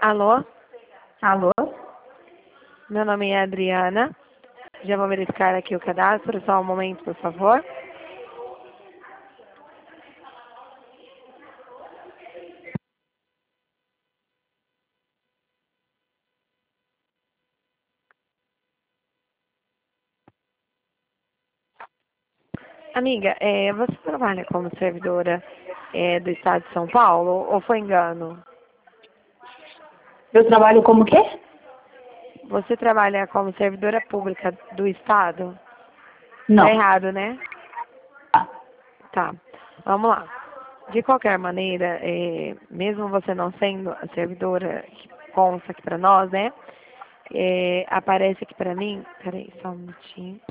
Alô, Alô? meu nome é Adriana. Já vou verificar aqui o cadastro, só um momento, por favor. Amiga, você trabalha como servidora do Estado de São Paulo ou foi engano? Eu trabalho como quê? Você trabalha como servidora pública do Estado? Tá Não. errado, né? Tá, vamos lá. De qualquer maneira, mesmo você não sendo a servidora que consta aqui para nós, né? Aparece aqui para mim. Peraí, só um minutinho.